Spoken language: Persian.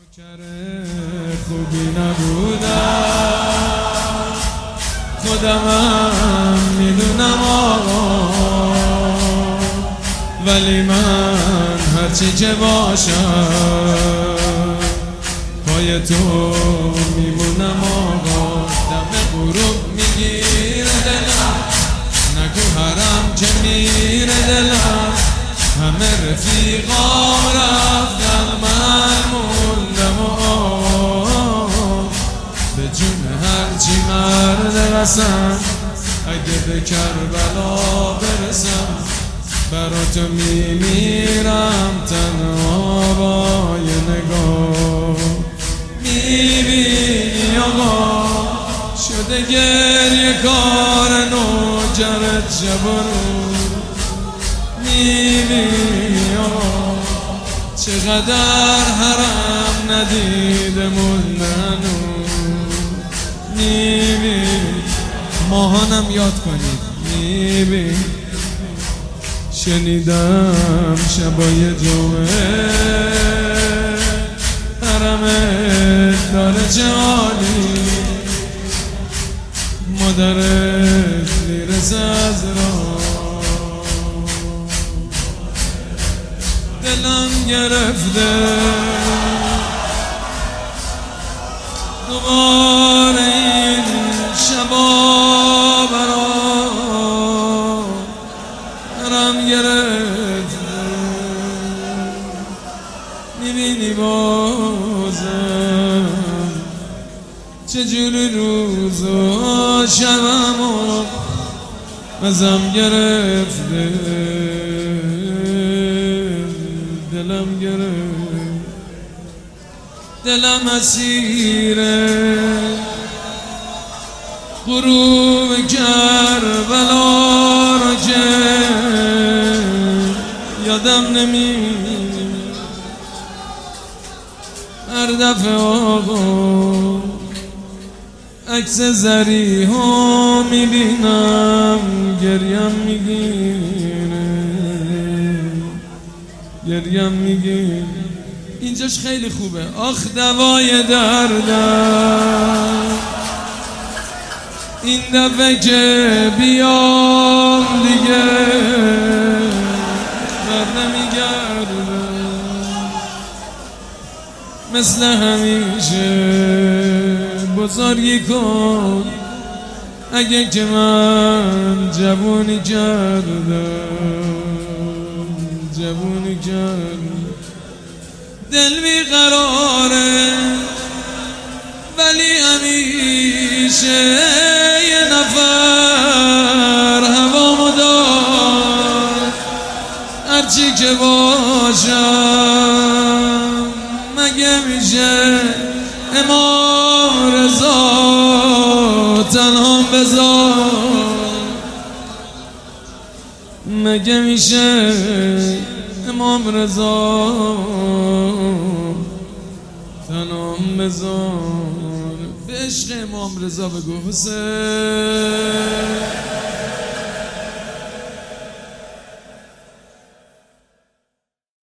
نوکر خوبی نبودم، خودمم میدونم آقا، ولی من هرچی که باشم پای تو میمونم آقا. دم غروب میگیره دلم، نگو حرم که میره دلم، همه رفیقام رفتن من موندم به جون هرچی مرد قسم، اگه به کربلا برسم برا تو میمیرم تنها با یه نگاه. میبینی آقا شده گریه کار نوکرت شب و روز، میبینی آقا چقدر حرم ندیده موندن، میبینی ماهانم یاد کنید. میبینی شنیدم شبای جمعه حرمت داره جالی، مادرت میرسه از راه، دلم گرفته دوباره این شبا برام حرم گرفته. میبینی بازم چجوری روز و شبم و ازم گرفته، دلم گرفت، دلم اسیره غروب کربلا را که یادم نمیاد. هر دفعه آقا عکس زری ها میبینم گریم میگیره. اینجاش خیلی خوبه. آخ دوای دردم این دفعه که بیام دیگه بر نمیگردم، مثل همیشه بزرگی کن اگه که من جوونی کردم. دل بیقراره ولی همیشه یه نفر هوامو دار، هرچی که باشم مگه میشه امام رضا تنها بذار، مگه میشه امام رضا تنام بذار. به عشق امام رضا بگو حسین.